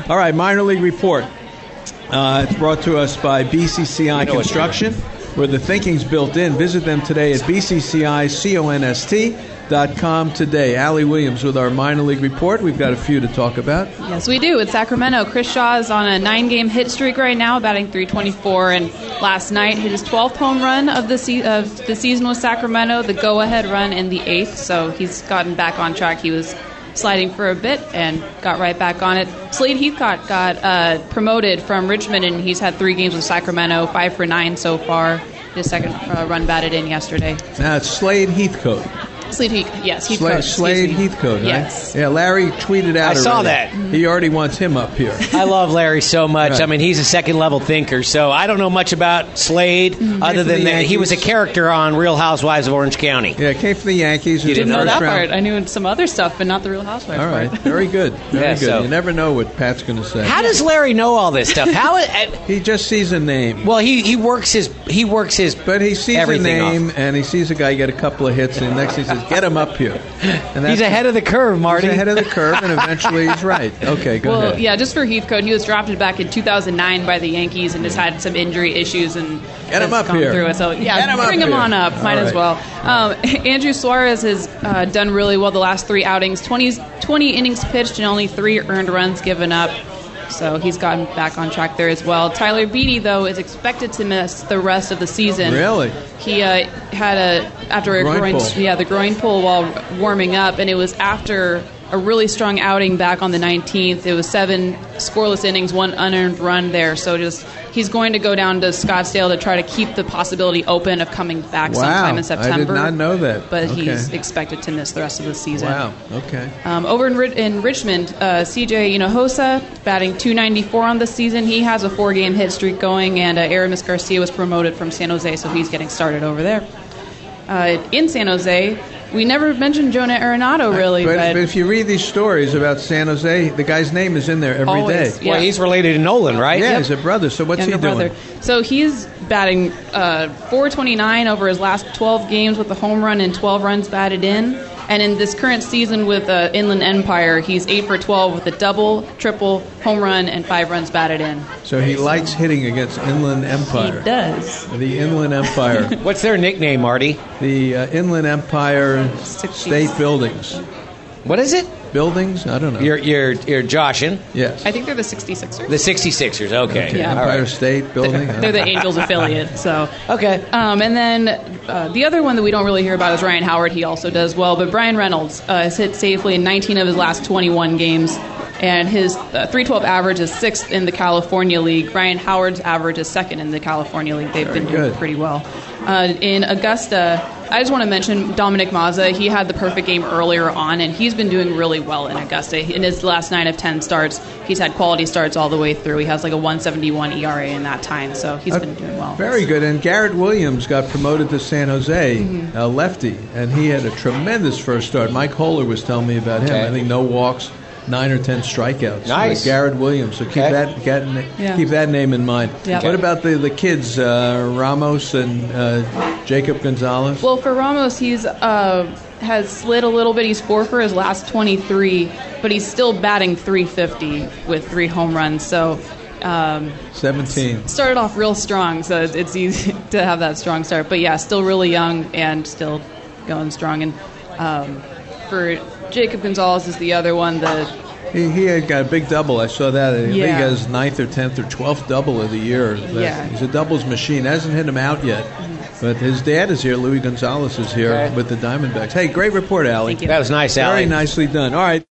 All right, minor league report. It's brought to us by BCCI Construction, where the thinking's built in. Visit them today at bcciconst.com today. Allie Williams with our minor league report. We've got a few to talk about. Yes, we do. It's Sacramento. Chris Shaw is on a 9-game hit streak right now, batting .324, and last night hit his 12th home run of the season with Sacramento, the go-ahead run in the 8th, so he's gotten back on track. He was sliding for a bit and got right back on it. Slade Heathcote got promoted from Richmond, and he's had 3 games with Sacramento, 5 for 9 so far. His second run batted in yesterday. Now it's Slade Heathcote. Slade Heathcote, right? Yes. Yeah, Larry tweeted out I saw that. He already wants him up here. I love Larry so much. Right. I mean, he's a second-level thinker, so I don't know much about Slade other than that he was a character on Real Housewives of Orange County. Yeah, came from the Yankees. You didn't know that part. I knew some other stuff, but not the Real Housewives part. All right, part. very good. Very good. So. You never know what Pat's going to say. How does Larry know all this stuff? He just sees a name. Well, he works his But he sees a name, off. and he sees a guy get a couple of hits, and the next he says, "Get him up here." And he's ahead of the curve, Marty. He's ahead of the curve, and eventually he's right. Okay, go ahead. Well, yeah, just for Heathcote, he was drafted back in 2009 by the Yankees and has had some injury issues and Get him up gone here. through it. So yeah, bring him on up. Might as well. Andrew Suarez has done really well the last 3 outings. 20 innings pitched and only 3 earned runs given up. So he's gotten back on track there as well. Tyler Beatty, though, is expected to miss the rest of the season. Really? He had after a the groin pull while warming up, and it was after a really strong outing back on the 19th. It was 7 scoreless innings, 1 unearned run there. So he's going to go down to Scottsdale to try to keep the possibility open of coming back sometime in September. I did not know that. But he's expected to miss the rest of the season. Wow. Okay. Over in Richmond, CJ Hinojosa batting .294 on the season. He has a 4-game hit streak going, and Aramis Garcia was promoted from San Jose, so he's getting started over there. In San Jose, we never mentioned Jonah Arenado, really. But if you read these stories about San Jose, the guy's name is in there every day. Yeah. Well, he's related to Nolan, right? Yeah, he's a brother. So what's Younger he doing? brother. So he's batting .429 over his last 12 games with a home run and 12 runs batted in. And in this current season with Inland Empire, he's 8 for 12 with a double, triple, home run, and 5 runs batted in. So he likes hitting against Inland Empire. He does. The Inland Empire. What's their nickname, Marty? The Inland Empire State Buildings. What is it? Buildings? I don't know. You're joshing. Yes. I think they're the 66ers. The 66ers, okay. Yeah. Empire All right. State Building. They're the Angels affiliate. So Okay. and then the other one that we don't really hear about is Ryan Howard. He also does well. But Brian Reynolds has hit safely in 19 of his last 21 games. And his .312 average is 6th in the California League. Ryan Howard's average is 2nd in the California League. They've been doing pretty well. In Augusta, I just want to mention Dominic Mazza. He had the perfect game earlier on, and he's been doing really well in Augusta. In his last 9 of 10 starts, he's had quality starts all the way through. He has like a 171 ERA in that time, so he's been doing well. Very good. And Garrett Williams got promoted to San Jose, lefty, and he had a tremendous first start. Mike Holler was telling me about him. Okay. I think no walks, 9 or 10 strikeouts. Nice. Garrett Williams. So keep that name in mind. Yep. What about the kids, Ramos and Jacob Gonzalez? Well, for Ramos, he's has slid a little bit. He's 4 for his last 23, but he's still batting .350 with 3 home runs. So 17. Started off real strong, so it's easy to have that strong start. But yeah, still really young and still going strong. And for Jacob Gonzalez is the other one that He had got a big double. I saw that. I think he Yeah. got his 9th or 10th or 12th double of the year. Yeah. He's a doubles machine. Hasn't hit him out yet. But his dad is here. Louis Gonzalez is here with the Diamondbacks. Hey, great report, Allie. Thank you. That was nice, Allie. Very nicely done. All right.